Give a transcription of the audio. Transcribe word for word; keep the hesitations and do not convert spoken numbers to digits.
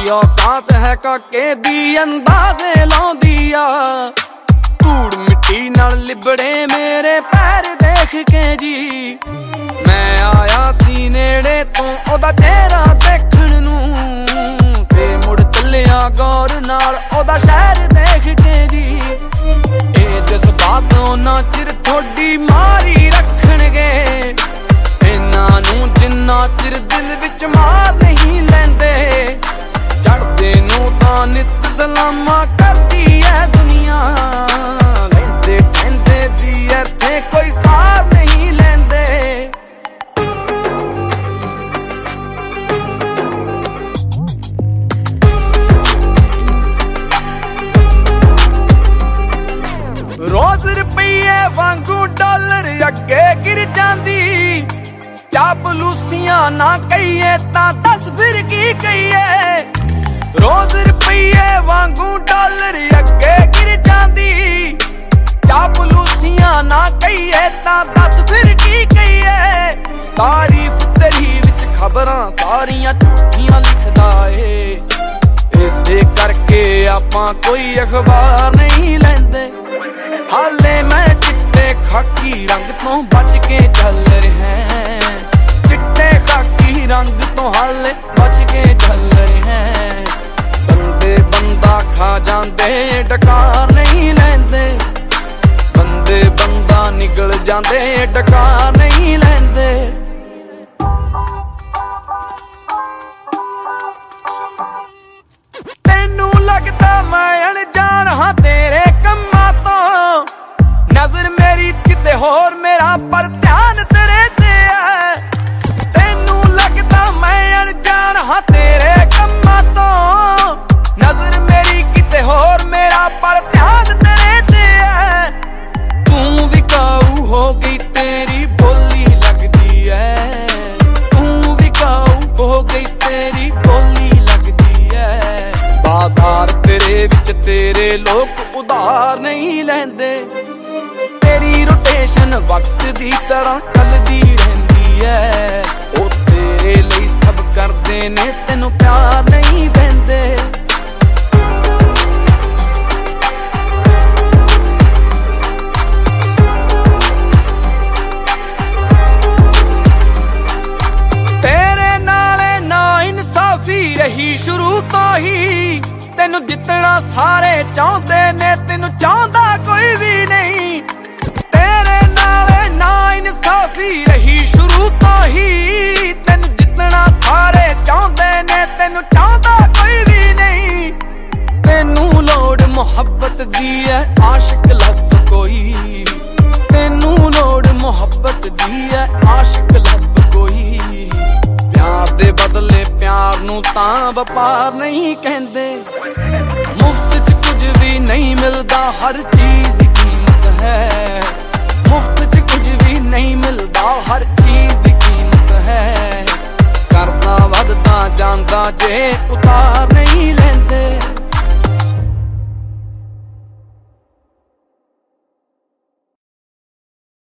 औकात है काके दी अंदाजे लाउंदी आ। धूड़ मिट्टी नाल लिबड़े मेरे पैर देख के जी। मैं आया सी नेड़े तो ओदा चेहरा देखण नूं, ते मुड़ चलिया गौर नाल ओदा शहर देख के जी। ए जज्बातों ना चिर थोड़ी मारी रखणगे, इन्हां नूं जिन्ना चिर दिल विच मार नहीं लैंदे। चढ़दे नूं तां नित सलामा करदी है दुनिया, लैंदे टैंदे दी इत्थे कोई सार नहीं लैंदे। रोज रुपये वांगू डॉलर अगे गिर जांदी। चापलूसियां ना कहिए तां दस फिर की कहिए। रोज रुपये वांगू डॉलर अगे गिर जांदी। चापलूसियां ना कहिए तां दस फिर की कहिए। तारीफ तेरी विच खबरां सारियां झूठियां लिखदा ए, इसे करके आपां कोई अखबार नहीं लैंदे। हाले मैं चिट्टे खाकी रंग तो बच के चल रहे हैं, चिट्टे खाकी रंग तो हाले बच के चल रहे हैं। बंदे बंदा खा जांदे डकार नहीं लैंदे, बंदे बंदा निकल जांदे डकार नहीं लैंदे। तेनू लगदा मैं अनजान हां तेरे कम्मां तो, नजर मेरी किते होर मेरा पर ध्यान तेरे ते है। तेनू लगदा मैं अनजान हां तेरे कम्मां तो, नजर मेरी किते होर मेरा पर ध्यान तेरे ते है। तू विकाऊ हो गई तेरी बोली लगदी है, तू विकाऊ हो गई तेरी बोली लगदी है। बाजार तेरे विच तेरे लोग उधार नहीं लैंदे, तेरी रोटेशन वक्त दी तरह चलदी रहंदी है। ओ तेरे लई सब करदे ने तेनू प्यार नहीं देंदे। तेरे नाले ना इंसाफी रही शुरू तो ही, तेनू जितना सारे चाहते ने तेनू चाहता कोई भी नहीं। तेरे नाले ना इंसाफी रही शुरू तो ही, तेनू जितना सारे चाहते ने तेनू चाहता कोई भी नहीं। तेनू लोड़ मोहब्बत दी है आशिक लब कोई, तेनू लोड़ मोहब्बत दी है आशिक लब कोई। प्यार दे बदले प्यार नू तां वपार नहीं कहंदे। मुफ्त च कुछ भी नहीं मिलदा, हर चीज दी कीमत है। मुफ्त च कुछ भी नहीं मिलदा, हर चीज दी कीमत है। करदा वधदा जांदा जे उतार नहीं लैंदे।